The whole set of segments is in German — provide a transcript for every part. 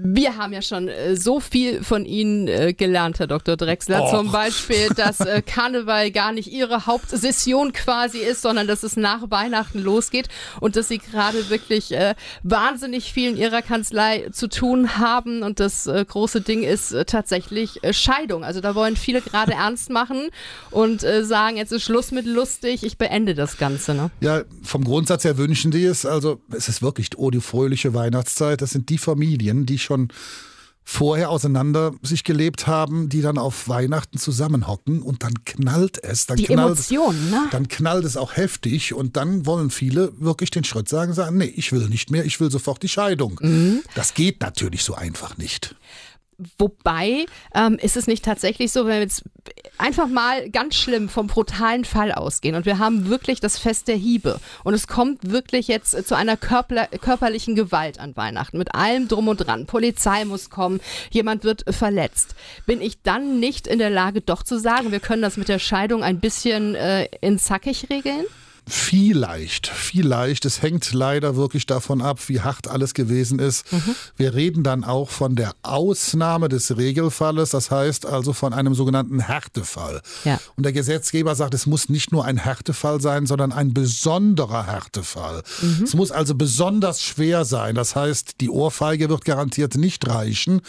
Wir haben ja schon so viel von Ihnen gelernt, Herr Dr. Drechsler. Zum Beispiel, dass Karneval gar nicht Ihre Hauptsession quasi ist, sondern dass es nach Weihnachten losgeht und dass Sie gerade wirklich wahnsinnig viel in Ihrer Kanzlei zu tun haben. Und das große Ding ist tatsächlich Scheidung. Also da wollen viele gerade ernst machen und sagen, jetzt ist Schluss mit lustig, ich beende das Ganze. Ne? Ja, vom Grundsatz her wünschen die es. Also es ist wirklich die fröhliche Weihnachtszeit. Das sind die Familien, die schon vorher auseinander sich gelebt haben, die dann auf Weihnachten zusammenhocken und dann knallt es. Dann die Emotionen, ne? Dann knallt es auch heftig und dann wollen viele wirklich den Schritt sagen, nee, ich will nicht mehr, ich will sofort die Scheidung. Das geht natürlich so einfach nicht. Wobei, ist es nicht tatsächlich so, wenn wir jetzt einfach mal ganz schlimm vom brutalen Fall ausgehen und wir haben wirklich das Fest der Hiebe und es kommt wirklich jetzt zu einer körperlichen Gewalt an Weihnachten mit allem drum und dran. Polizei muss kommen, jemand wird verletzt. Bin ich dann nicht in der Lage, doch zu sagen, wir können das mit der Scheidung ein bisschen in zackig regeln? Vielleicht. Es hängt leider wirklich davon ab, wie hart alles gewesen ist. Wir reden dann auch von der Ausnahme des Regelfalles, das heißt also von einem sogenannten Härtefall. Ja. Und der Gesetzgeber sagt, es muss nicht nur ein Härtefall sein, sondern ein besonderer Härtefall. Es muss also besonders schwer sein. Das heißt, die Ohrfeige wird garantiert nicht reichen.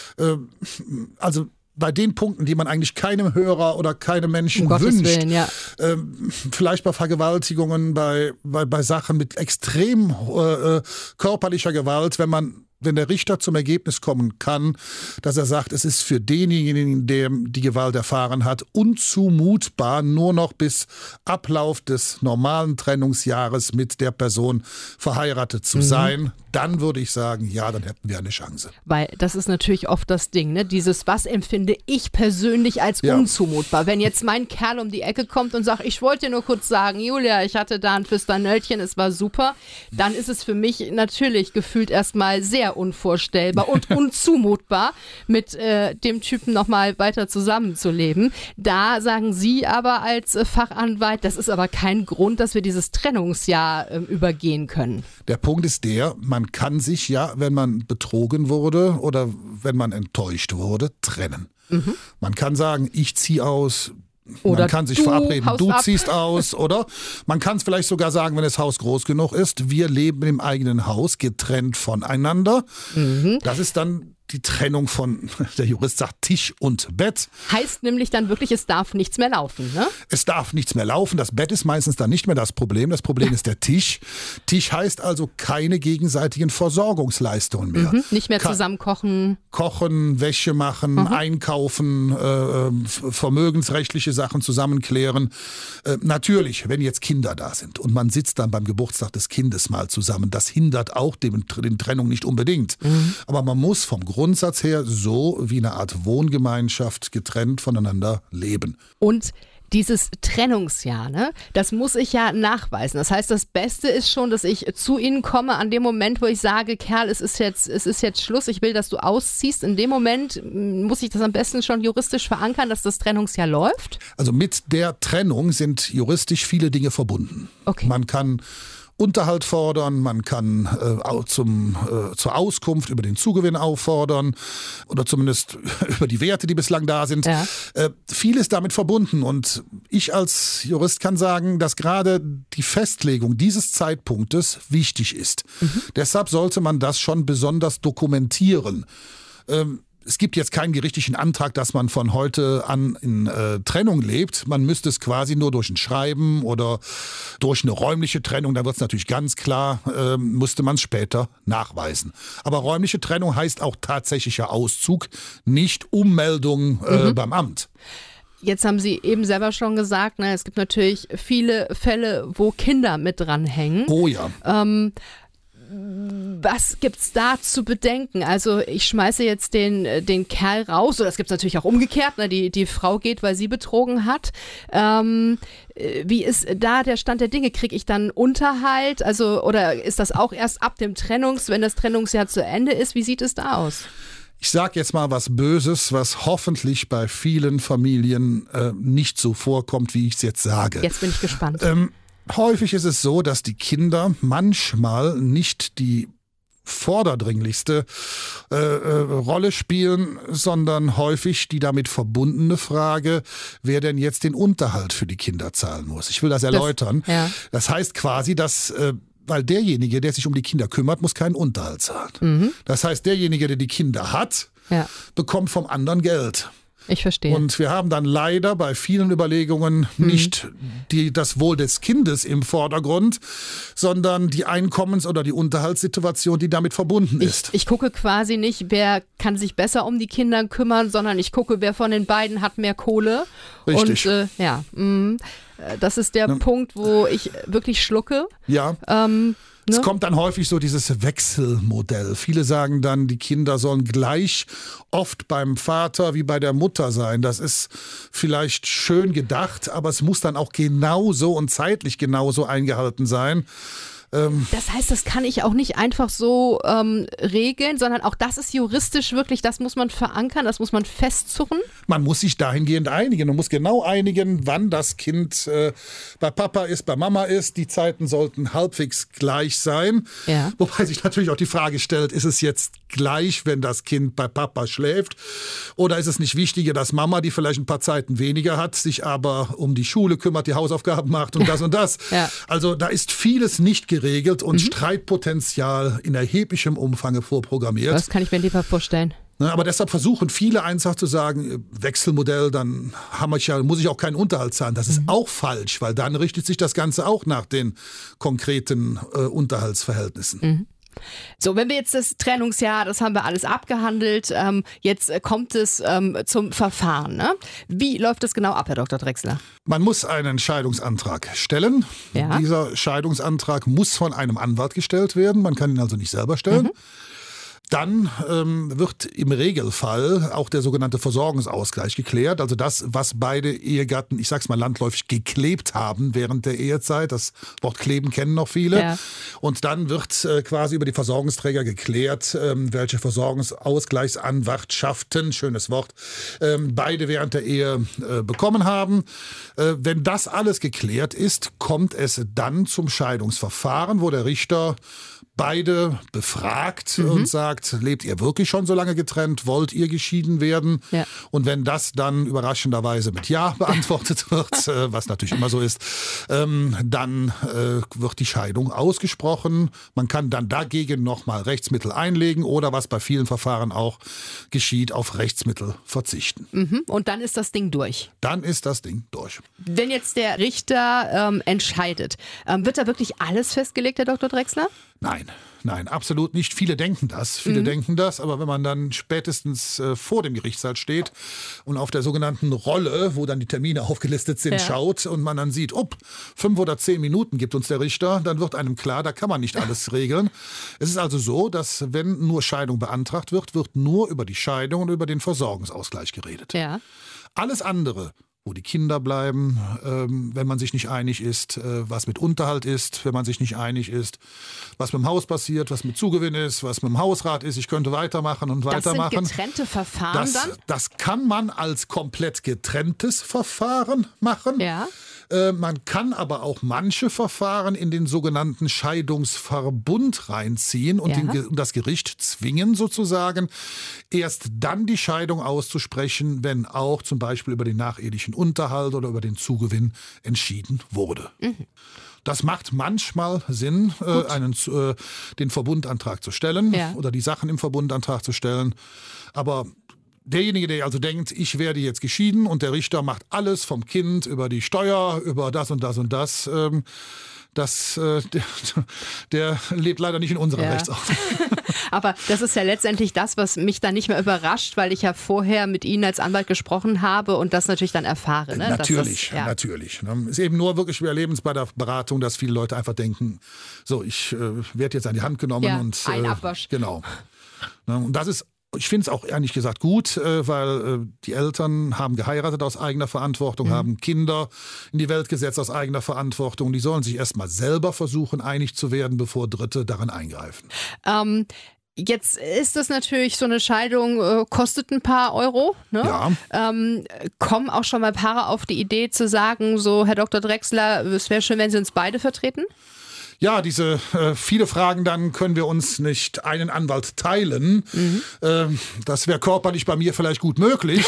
Also bei den Punkten, die man eigentlich keinem Hörer oder keinem Menschen wünscht, Willen, ja. Vielleicht bei Vergewaltigungen, bei Sachen mit extrem körperlicher Gewalt, wenn der Richter zum Ergebnis kommen kann, dass er sagt, es ist für denjenigen, der die Gewalt erfahren hat, unzumutbar, nur noch bis Ablauf des normalen Trennungsjahres mit der Person verheiratet zu sein, dann würde ich sagen, ja, dann hätten wir eine Chance. Weil das ist natürlich oft das Ding, ne? Dieses, was empfinde ich persönlich als unzumutbar? Wenn jetzt mein Kerl um die Ecke kommt und sagt, ich wollte dir nur kurz sagen, Julia, ich hatte da ein Füsternöllchen, es war super, dann ist es für mich natürlich gefühlt erstmal sehr unvorstellbar und unzumutbar, mit dem Typen nochmal weiter zusammenzuleben. Da sagen Sie aber als Fachanwalt, das ist aber kein Grund, dass wir dieses Trennungsjahr übergehen können. Der Punkt ist man kann sich ja, wenn man betrogen wurde oder wenn man enttäuscht wurde, trennen. Man kann sagen, ich ziehe aus. Oder man kann sich verabreden, du ab. ziehst aus, oder? Man kann es vielleicht sogar sagen, wenn das Haus groß genug ist, wir leben im eigenen Haus, getrennt voneinander. Das ist dann die Trennung von, der Jurist sagt, Tisch und Bett. Heißt nämlich dann wirklich, es darf nichts mehr laufen, ne? Es darf nichts mehr laufen. Das Bett ist meistens dann nicht mehr das Problem. Das Problem ist der Tisch. Tisch heißt also keine gegenseitigen Versorgungsleistungen mehr. Nicht mehr zusammen kochen. Kochen, Wäsche machen, einkaufen, vermögensrechtliche Sachen zusammenklären. Natürlich, wenn jetzt Kinder da sind und man sitzt dann beim Geburtstag des Kindes mal zusammen, das hindert auch den Trennung nicht unbedingt. Aber man muss vom Grundsatz her so wie eine Art Wohngemeinschaft getrennt voneinander leben. Und dieses Trennungsjahr, ne, das muss ich ja nachweisen. Das heißt, das Beste ist schon, dass ich zu Ihnen komme an dem Moment, wo ich sage, Kerl, es ist jetzt Schluss, ich will, dass du ausziehst. In dem Moment muss ich das am besten schon juristisch verankern, dass das Trennungsjahr läuft? Also mit der Trennung sind juristisch viele Dinge verbunden. Okay. Man kann Unterhalt fordern, man kann zur Auskunft über den Zugewinn auffordern oder zumindest über die Werte, die bislang da sind. Ja. Viel ist damit verbunden und ich als Jurist kann sagen, dass gerade die Festlegung dieses Zeitpunktes wichtig ist. Deshalb sollte man das schon besonders dokumentieren. Es gibt jetzt keinen gerichtlichen Antrag, dass man von heute an in Trennung lebt. Man müsste es quasi nur durch ein Schreiben oder durch eine räumliche Trennung, da wird es natürlich ganz klar, musste man es später nachweisen. Aber räumliche Trennung heißt auch tatsächlicher Auszug, nicht Ummeldung beim Amt. Jetzt haben Sie eben selber schon gesagt, ne, es gibt natürlich viele Fälle, wo Kinder mit dranhängen. Oh ja. Was gibt's da zu bedenken? Also ich schmeiße jetzt den Kerl raus, oder das gibt's natürlich auch umgekehrt, ne? Die Frau geht, weil sie betrogen hat. Wie ist da der Stand der Dinge? Kriege ich dann Unterhalt? Also, oder ist das auch erst ab dem wenn das Trennungsjahr zu Ende ist? Wie sieht es da aus? Ich sage jetzt mal was Böses, was hoffentlich bei vielen Familien nicht so vorkommt, wie ich es jetzt sage. Jetzt bin ich gespannt. Häufig ist es so, dass die Kinder manchmal nicht die vorderdringlichste Rolle spielen, sondern häufig die damit verbundene Frage, wer denn jetzt den Unterhalt für die Kinder zahlen muss. Ich will das erläutern. Das heißt quasi, dass weil derjenige, der sich um die Kinder kümmert, muss keinen Unterhalt zahlen. Das heißt, derjenige, der die Kinder hat, bekommt vom anderen Geld. Ich verstehe. Und wir haben dann leider bei vielen Überlegungen nicht das Wohl des Kindes im Vordergrund, sondern die Einkommens- oder die Unterhaltssituation, die damit verbunden ist. Ich gucke quasi nicht, wer kann sich besser um die Kinder kümmern, sondern ich gucke, wer von den beiden hat mehr Kohle. Richtig. Und das ist der Punkt, wo ich wirklich schlucke. Ja. Es kommt dann häufig so dieses Wechselmodell. Viele sagen dann, die Kinder sollen gleich oft beim Vater wie bei der Mutter sein. Das ist vielleicht schön gedacht, aber es muss dann auch genauso und zeitlich genauso eingehalten sein. Das heißt, das kann ich auch nicht einfach so regeln, sondern auch das ist juristisch wirklich, das muss man verankern, das muss man festzurren. Man muss sich dahingehend einigen. Man muss genau einigen, wann das Kind bei Papa ist, bei Mama ist. Die Zeiten sollten halbwegs gleich sein. Ja. Wobei sich natürlich auch die Frage stellt, ist es jetzt gleich, wenn das Kind bei Papa schläft? Oder ist es nicht wichtiger, dass Mama, die vielleicht ein paar Zeiten weniger hat, sich aber um die Schule kümmert, die Hausaufgaben macht und das und das? Ja. Also da ist vieles nicht geregelt und Streitpotenzial in erheblichem Umfang vorprogrammiert. Das kann ich mir lieber vorstellen. Aber deshalb versuchen viele einfach zu sagen, Wechselmodell, dann muss ich auch keinen Unterhalt zahlen. Das ist auch falsch, weil dann richtet sich das Ganze auch nach den konkreten Unterhaltsverhältnissen. So, wenn wir jetzt das Trennungsjahr, das haben wir alles abgehandelt, jetzt kommt es zum Verfahren. Ne? Wie läuft das genau ab, Herr Dr. Drechsler? Man muss einen Scheidungsantrag stellen. Ja. Dieser Scheidungsantrag muss von einem Anwalt gestellt werden. Man kann ihn also nicht selber stellen. Dann wird im Regelfall auch der sogenannte Versorgungsausgleich geklärt. Also das, was beide Ehegatten, ich sag's mal landläufig, geklebt haben während der Ehezeit. Das Wort kleben kennen noch viele. Ja. Und dann wird quasi über die Versorgungsträger geklärt, welche Versorgungsausgleichsanwartschaften, schönes Wort, beide während der Ehe bekommen haben. Wenn das alles geklärt ist, kommt es dann zum Scheidungsverfahren, wo der Richter beide befragt und sagt, lebt ihr wirklich schon so lange getrennt? Wollt ihr geschieden werden? Ja. Und wenn das dann überraschenderweise mit Ja beantwortet wird, was natürlich immer so ist, dann wird die Scheidung ausgesprochen. Man kann dann dagegen nochmal Rechtsmittel einlegen oder, was bei vielen Verfahren auch geschieht, auf Rechtsmittel verzichten. Und dann ist das Ding durch. Dann ist das Ding durch. Wenn jetzt der Richter entscheidet, wird da wirklich alles festgelegt, Herr Dr. Drechsler? Nein, absolut nicht. Viele denken das, aber wenn man dann spätestens vor dem Gerichtssaal steht und auf der sogenannten Rolle, wo dann die Termine aufgelistet sind, schaut und man dann sieht, 5 oder 10 Minuten gibt uns der Richter, dann wird einem klar, da kann man nicht alles regeln. Es ist also so, dass wenn nur Scheidung beantragt wird, wird nur über die Scheidung und über den Versorgungsausgleich geredet. Ja. Alles andere, wo die Kinder bleiben, wenn man sich nicht einig ist, was mit Unterhalt ist, wenn man sich nicht einig ist, was mit dem Haus passiert, was mit Zugewinn ist, was mit dem Hausrat ist. Ich könnte weitermachen und weitermachen. Das sind getrennte Verfahren dann? Das kann man als komplett getrenntes Verfahren machen. Ja. Man kann aber auch manche Verfahren in den sogenannten Scheidungsverbund reinziehen und das Gericht zwingen sozusagen, erst dann die Scheidung auszusprechen, wenn auch zum Beispiel über den nachehelichen Unterhalt oder über den Zugewinn entschieden wurde. Das macht manchmal Sinn, den Verbundantrag zu stellen oder die Sachen im Verbundantrag zu stellen. Aber derjenige, der also denkt, ich werde jetzt geschieden und der Richter macht alles vom Kind über die Steuer, über das und das und das, der lebt leider nicht in unserer Rechtsordnung. Aber das ist ja letztendlich das, was mich dann nicht mehr überrascht, weil ich ja vorher mit Ihnen als Anwalt gesprochen habe und das natürlich dann erfahre. Ne? Natürlich. Ist eben nur wirklich, wir erleben es bei der Beratung, dass viele Leute einfach denken, so, ich werde jetzt an die Hand genommen und ein Abwasch. Genau. Und das ist, ich finde es auch ehrlich gesagt gut, weil die Eltern haben geheiratet aus eigener Verantwortung, haben Kinder in die Welt gesetzt aus eigener Verantwortung. Die sollen sich erstmal selber versuchen, einig zu werden, bevor Dritte darin eingreifen. Jetzt ist das natürlich, so eine Scheidung kostet ein paar Euro. Ne? Ja. Kommen auch schon mal Paare auf die Idee zu sagen, so Herr Dr. Drechsler, es wäre schön, wenn Sie uns beide vertreten? Ja, diese viele Fragen, dann können wir uns nicht einen Anwalt teilen. Das wäre körperlich bei mir vielleicht gut möglich.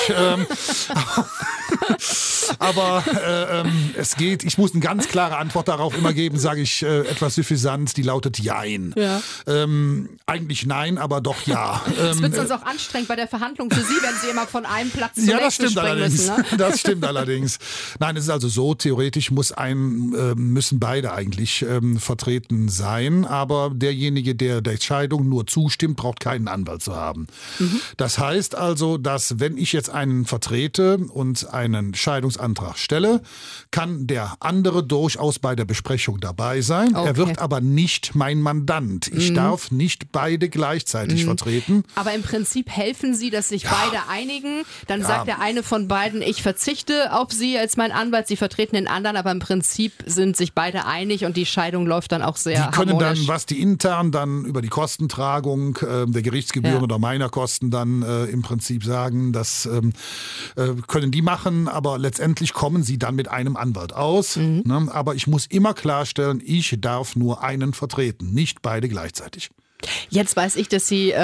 Aber es geht, ich muss eine ganz klare Antwort darauf immer geben, sage ich etwas suffisant, die lautet Jein. Ja. Eigentlich nein, aber doch ja. Es wird sonst auch anstrengend bei der Verhandlung für Sie, wenn Sie immer von einem Platz zum nächsten springen müssen. Ne? Das stimmt allerdings. Nein, es ist also so, theoretisch müssen beide eigentlich vertreten sein, aber derjenige, der Scheidung nur zustimmt, braucht keinen Anwalt zu haben. Das heißt also, dass wenn ich jetzt einen vertrete und einen Scheidungsantrag stelle, kann der andere durchaus bei der Besprechung dabei sein. Okay. Er wird aber nicht mein Mandant. Ich darf nicht beide gleichzeitig vertreten. Aber im Prinzip helfen Sie, dass sich beide einigen. Dann sagt der eine von beiden, ich verzichte auf Sie als mein Anwalt. Sie vertreten den anderen, aber im Prinzip sind sich beide einig und die Scheidung läuft dann auch sehr harmonisch. Die können dann, was die intern dann über die Kostentragung der Gerichtsgebühren oder meiner Kosten dann im Prinzip sagen, das können die machen, aber letztendlich kommen sie dann mit einem Anwalt aus. Ne? Aber ich muss immer klarstellen, ich darf nur einen vertreten, nicht beide gleichzeitig. Jetzt weiß ich, dass Sie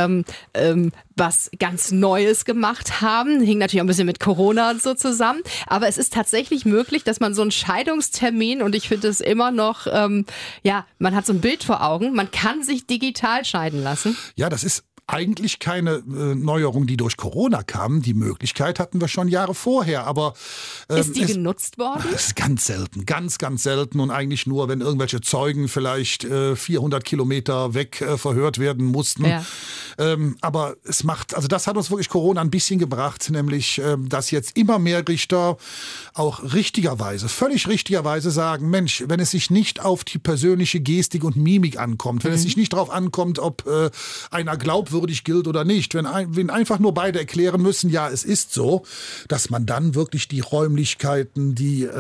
was ganz Neues gemacht haben. Hing natürlich auch ein bisschen mit Corona und so zusammen. Aber es ist tatsächlich möglich, dass man so einen Scheidungstermin, und ich finde es immer noch, man hat so ein Bild vor Augen, man kann sich digital scheiden lassen. Ja, das ist eigentlich keine Neuerung, die durch Corona kam. Die Möglichkeit hatten wir schon Jahre vorher, aber ist die genutzt worden? Das ist ganz selten, ganz, ganz selten und eigentlich nur, wenn irgendwelche Zeugen vielleicht 400 Kilometer weg verhört werden mussten. Ja. Aber das hat uns wirklich Corona ein bisschen gebracht, nämlich, dass jetzt immer mehr Richter auch völlig richtigerweise sagen, Mensch, wenn es sich nicht auf die persönliche Gestik und Mimik ankommt, wenn es sich nicht darauf ankommt, ob einer glaubwürdig gilt oder nicht, wenn einfach nur beide erklären müssen, ja, es ist so, dass man dann wirklich die Räumlichkeiten, die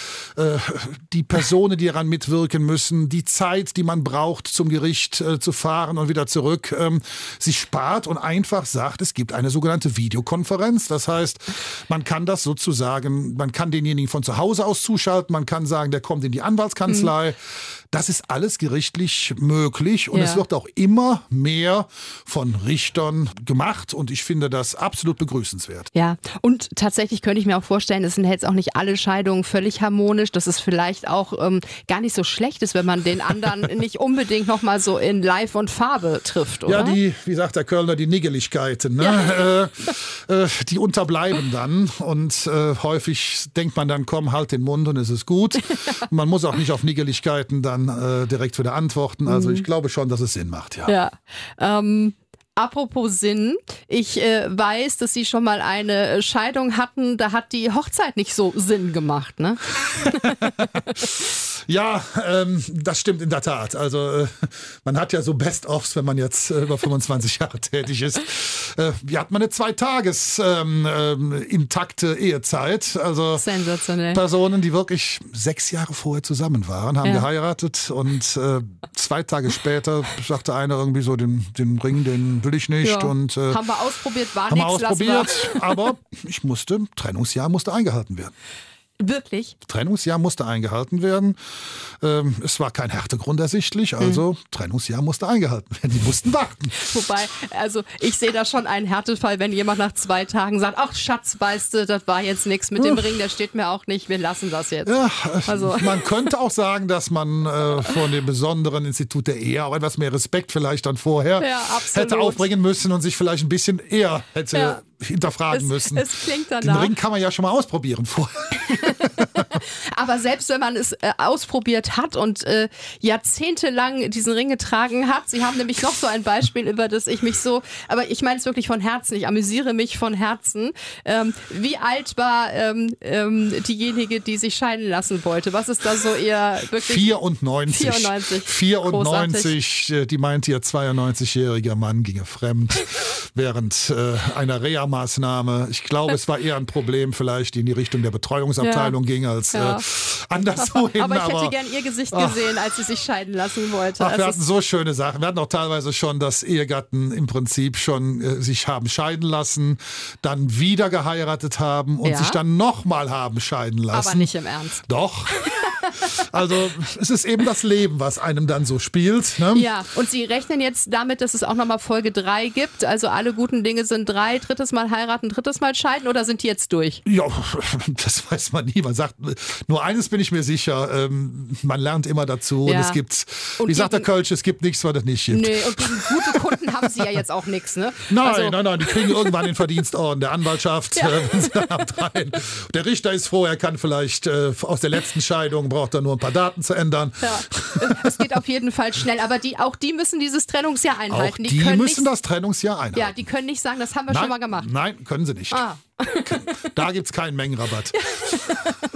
Personen, die daran mitwirken müssen, die Zeit, die man braucht, zum Gericht zu fahren und wieder zurück, sich spart und einfach sagt, es gibt eine sogenannte Videokonferenz. Das heißt, man kann das sozusagen, man kann denjenigen von zu Hause aus zuschalten, man kann sagen, der kommt in die Anwaltskanzlei. Das ist alles gerichtlich möglich und es wird auch immer mehr von Richtern gemacht und ich finde das absolut begrüßenswert. Ja, und tatsächlich könnte ich mir auch vorstellen, es sind jetzt auch nicht alle Scheidungen völlig harmonisch, dass es vielleicht auch gar nicht so schlecht ist, wenn man den anderen nicht unbedingt nochmal so in Live und Farbe trifft, oder? Ja, wie sagt der Kölner, die Niggeligkeiten, ne? Ja. Die unterbleiben dann und häufig denkt man dann, komm, halt den Mund und es ist gut. Man muss auch nicht auf Niggeligkeiten dann direkt wieder antworten. Also ich glaube schon, dass es Sinn macht, ja. Apropos Sinn, ich weiß, dass Sie schon mal eine Scheidung hatten, da hat die Hochzeit nicht so Sinn gemacht, ne? Ja, das stimmt in der Tat. Also man hat ja so Best-ofs, wenn man jetzt über 25 Jahre tätig ist. Wir hatten mal eine 2 Tages intakte Ehezeit. Also sensationell. Personen, die wirklich 6 Jahre vorher zusammen waren, haben geheiratet und 2 Tage später sagte einer irgendwie so, den Ring, den will ich nicht. Ja. Und, haben wir ausprobiert, war haben nichts. Wir ausprobiert, aber Trennungsjahr musste eingehalten werden. Wirklich? Trennungsjahr musste eingehalten werden. Es war kein Härtegrund ersichtlich, also Trennungsjahr musste eingehalten werden. Die mussten warten. Wobei, also ich sehe da schon einen Härtefall, wenn jemand nach 2 Tagen sagt, ach Schatz, weißt du, das war jetzt nichts mit dem Ring, der steht mir auch nicht, wir lassen das jetzt. Ja, also. Man könnte auch sagen, dass man von dem besonderen Institut der Ehe auch etwas mehr Respekt vielleicht dann vorher hätte aufbringen müssen und sich vielleicht ein bisschen eher hätte hinterfragen müssen. Es klingt danach. Den Ring kann man ja schon mal ausprobieren vorher. Aber selbst wenn man es ausprobiert hat und jahrzehntelang diesen Ring getragen hat, Sie haben nämlich noch so ein Beispiel, über das ich mich so, aber ich meine es wirklich von Herzen, ich amüsiere mich von Herzen. Wie alt war diejenige, die sich scheiden lassen wollte? Was ist da so ihr wirklich? 94. 94, die meinte, ihr 92-jähriger Mann ginge fremd während einer Reha-Maßnahme. Ich glaube, es war eher ein Problem vielleicht, die in die Richtung der Betreuungsabteilung ging, als anderswo hin. Aber ich hätte gern ihr Gesicht gesehen, als sie sich scheiden lassen wollte. Wir hatten so schöne Sachen. Wir hatten auch teilweise schon, dass Ehegatten im Prinzip schon sich haben scheiden lassen, dann wieder geheiratet haben und sich dann nochmal haben scheiden lassen. Aber nicht im Ernst. Doch. Also es ist eben das Leben, was einem dann so spielt. Ne? Ja, und Sie rechnen jetzt damit, dass es auch nochmal Folge 3 gibt? Also alle guten Dinge sind 3, drittes Mal heiraten, drittes Mal scheiden oder sind die jetzt durch? Ja, das weiß man nie. Man sagt, nur eines bin ich mir sicher, man lernt immer dazu und es gibt, wie sagt der Kölsch, es gibt nichts, was es nicht gibt. Nee, und gegen gute Kunden haben Sie ja jetzt auch nichts, ne? Nein, die kriegen irgendwann den Verdienstorden der Anwaltschaft, wenn sie dann abdrehen. Der Richter ist froh, er kann vielleicht aus der letzten Scheidung, braucht er nur ein paar Daten zu ändern. Ja, es geht auf jeden Fall schnell, aber auch die müssen dieses Trennungsjahr einhalten. Die müssen das Trennungsjahr einhalten. Ja, die können nicht sagen, das haben wir schon mal gemacht. Nein, können sie nicht. Da gibt es keinen Mengenrabatt.